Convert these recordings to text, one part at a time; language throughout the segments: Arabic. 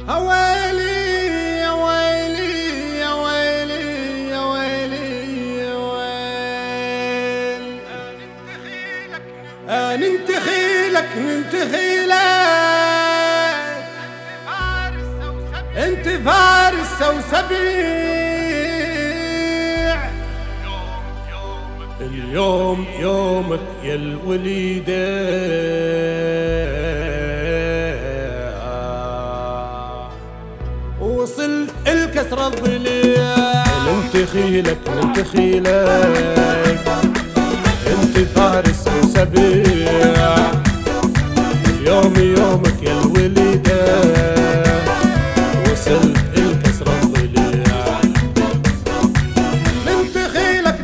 ويلي يا ويلي يا ويلي يا ويلي يا ويل. ننتخي لك انت فارس وسبيع. اليوم يومك يا الوليدة، وصلت الكسر الضليع. ننتخي لك انت فارس وسبيع. اليوم يومك يا الوليدة، وصلت الكسر الضليع. ننتخي لك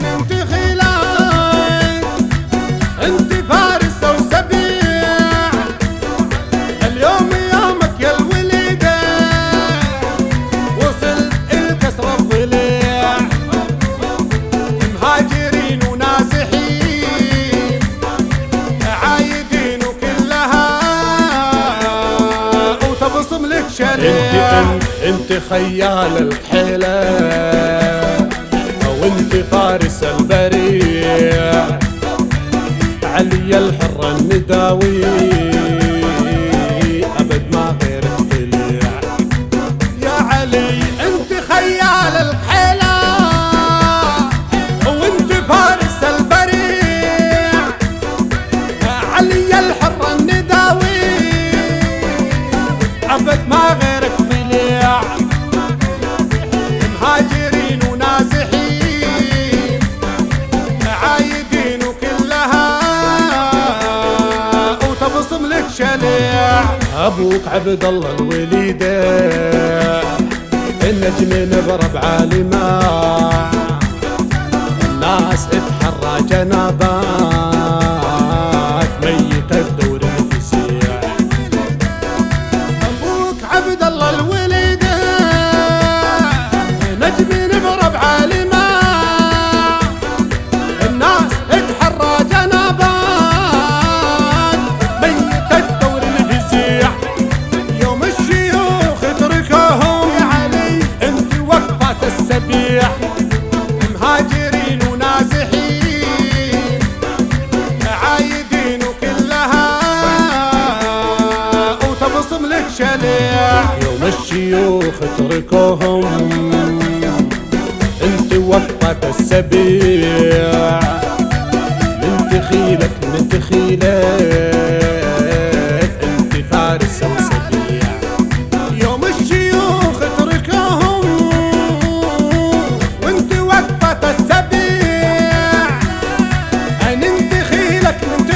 انت فارس وسبيع. اليوم يومك يا الوليدة، وصلت الكسر الضليع. مهاجرين ونازحين، عايدين وكلها وتبصم لك شريع. انت خيال الحيلة، وانت فارس البريع. علي الحرة النداوي، أبد ما غيرك طلع. يا علي انت خيال الحيلة، وانت فارس البريع. علي الحرة النداوي، أبد ما غيرك طلع. مهاجرين ونازحين، عايدين وكلها وتبصم لك شليع. ابوك عبد الله الوليدة، النجم نبرة بعالمة. الناس اتحرى جنابات، ميت الدور الفسيع. ابوك عبد الله الوليدة، نجم نبرة بعالمة. الناس اتحرى جنابات، ميت الدور الفزيع. يوم الشيوخ اتركهم يا علي، انت وقفة السبيع. مهاجرين ونازحين، عايدين وكلها وتبصم لك شليع. يوم الشيوخ اتركهم، انت وقفة السبيع. ننتخي لك انت فارس وسبيع. يوم الشيوخ اتركهم، وانت وقفة السبيع. ننتخي لك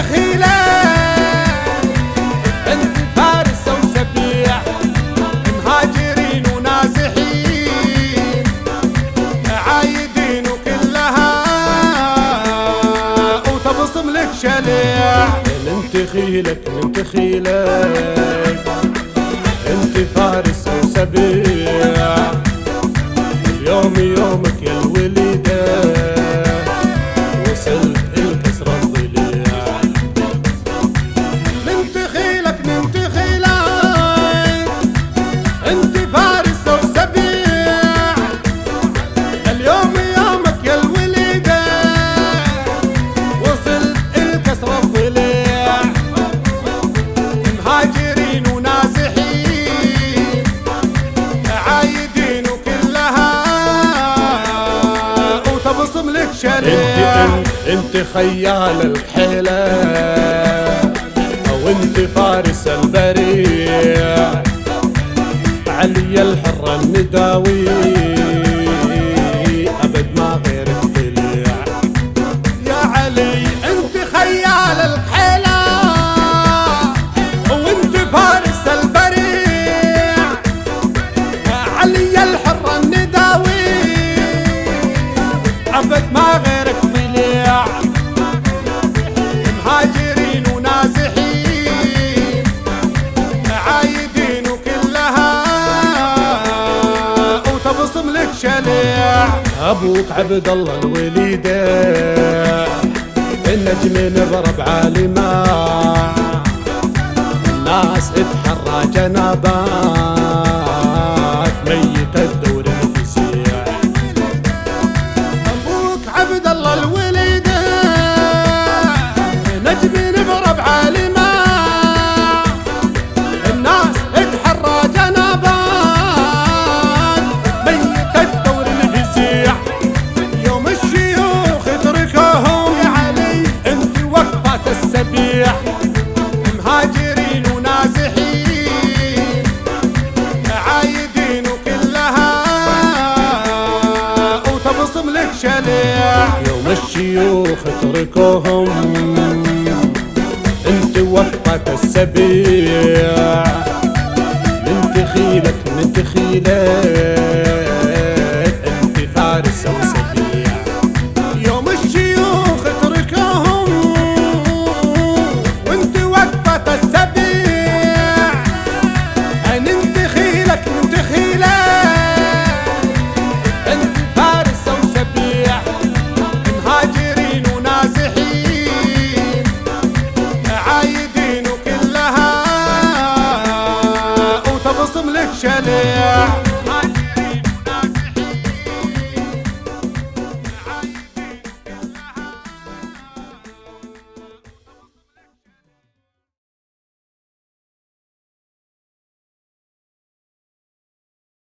انت فارس وسبيع. مهاجرين ونازحين، عايدين وكلها وتبصم لك شليع. ننتخي لك انت فارس وسبيع. اليوم يومك يا الوليدة، وصلت الكسر الضليع. ننتخي لك انت فارس وسبيع. اليوم يومك يا الوليدة، وصلت الكسر الضليع. مهاجرين ونازحين، عايدين وكلها وتبصم لك شريع. انت خيال الحيلة، وانت فارس البريع. علي الحرة النداوي، أبد ما غيرك طلع. يا علي انت خيال الحيلة، وانت فارس البريع. علي الحرة النداوي، أبد ما غيرك طلع. مهاجرين ونازحين، عايدين وكلها وتبصم لك شليع. ابوك عبد الله الوليدة، النجم نبرة بعالمة. الناس اتحرى جنابات، نتركهم انت وقفة السبيع، ننتخي لك